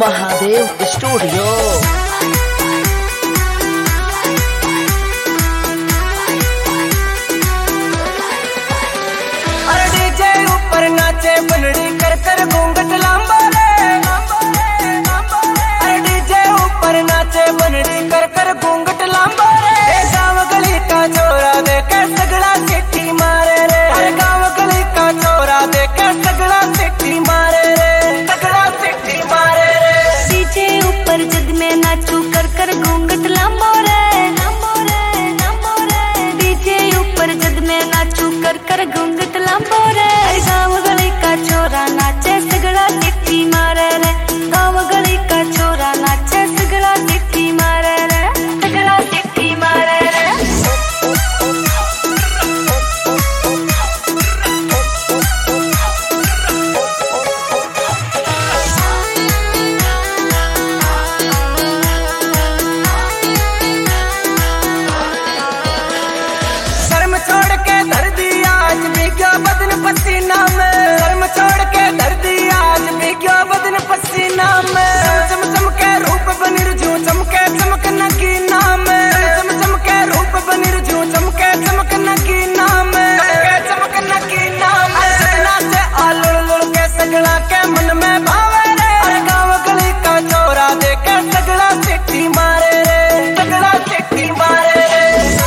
Mahadev studio. अरे DJ ऊपर नाचे बनड़ी कर कर घूंघट लांबा रे। अरे डीजे ऊपर नाचे बनड़ी कर कर घूंघट लांबा रे। गाँव गली का छोरा देखे सगड़ा चिट्ठी मारे रे। अरे गाँव गली का छोरा देखे सगड़ा चिट्ठी मारे रे, सगड़ा चिट्ठी मारे रे। डीजे ऊपर जद में नाचू कर कर घूंघट लांबो रे। डीजे ऊपर जद में नाचू कर कर घूंघट लांबो रे। गाँव गली का छोरा नाचे सगड़ा चिट्ठी मारे रे। गाँव गली का छोरा नाचे सगड़ा चिट्ठी मारे रे, सगड़ा चिट्ठी मारे रे। शर्म छोड़ के धर दी आज भीगा बदन पसीना में। शर्म छोड़ के धर दी आज भीगा बदन पसीना में। चम चम के रूप बनिर जू चमके चमक नगीना में। चम चम के रूप बनिर जू चमके चमक नगीना में। चमके चमक नगीना में। सजना से आलुड़ लुड़ के सगड़ा के मन में भावे रे। अरे गाँव गली का छोरा देखे सगड़ा चिट्ठी मारे रे, सगड़ा चिट्ठी मारे रे।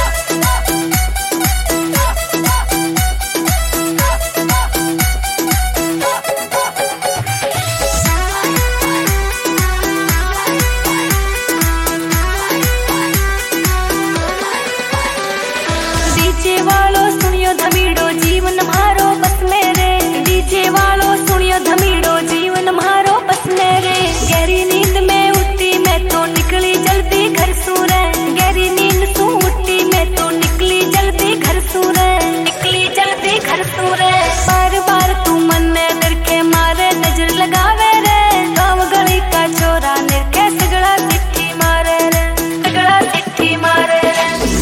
डीजे वालों सुनियो धमीड़ो जीवन मारो बस मेरे। डीजे वालों सुनियो धमीड़ो जीवन मारो बस मेरे। गहरी नींद में उठी मैं तो निकली जल्दी घर सूरे। गहरी नींद सू उठी मैं तो निकली जल्दी घर सूरे, निकली जल्दी घर सूरे। बार बार तू मन में डर के मारे नजर लगावे रे। गाँव गली का छोरा निरखे सगड़ा चिट्ठी मारे रे, सगड़ा चिट्ठी मारे रे।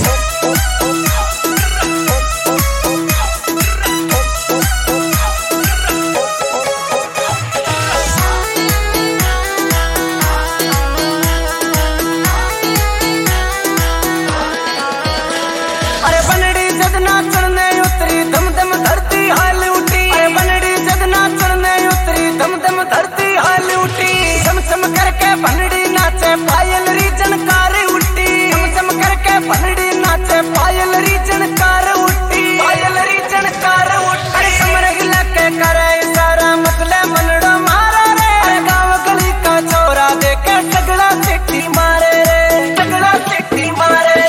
अरे बनड़ी जद नाचने उतरी दम दम धरती हाल उठी। अरे बनड़ी जद नाचने उतरी दम दम धरती हाल उठी। चम चम करके बनड़ी नाचे पायल री जनकार उठी। चम चम करके बनड़ी नाचे पायल री जनकार उठी, पायल री जनकार उठी। अरे कमर हिला के करे इशारा मतले मनड़ो मारा रे। अरे गाँव गली का छोरा देखे सगड़ा चिट्ठी मारे रे, सगड़ा चिट्ठी मारे रे।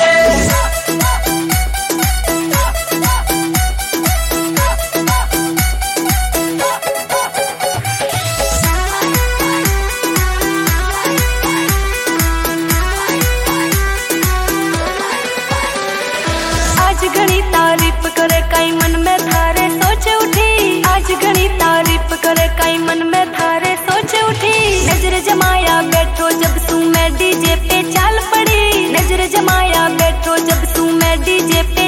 आज घनी तारीफ करे कई मन में थारे सोच उठी। आज घनी तारीफ करे कई मन में थारे सोच उठी। नजर जमाया बैठो जब सू मैं डीजे पे चाल पड़ी। नजर जमाया बैठो जब सू मैं डीजे पे